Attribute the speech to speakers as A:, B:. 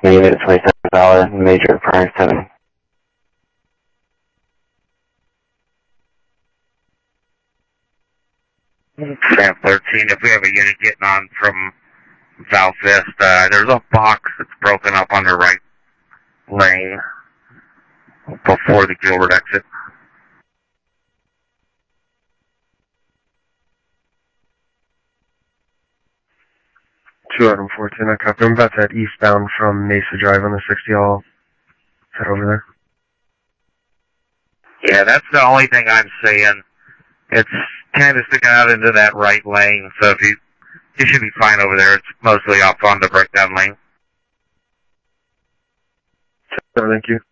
A: unit 27 major prior 7.
B: Sam 13, if we have a unit getting on from southwest, there's a box that's broken up on the right lane before the Gilbert exit.
C: 214, I copy. I'm about to head eastbound from Mesa Drive on the 60. I'll head over there.
B: Yeah, that's the only thing I'm seeing. It's kind of sticking out into that right lane, so if you should be fine over there. It's mostly off on the breakdown lane.
C: So, thank you.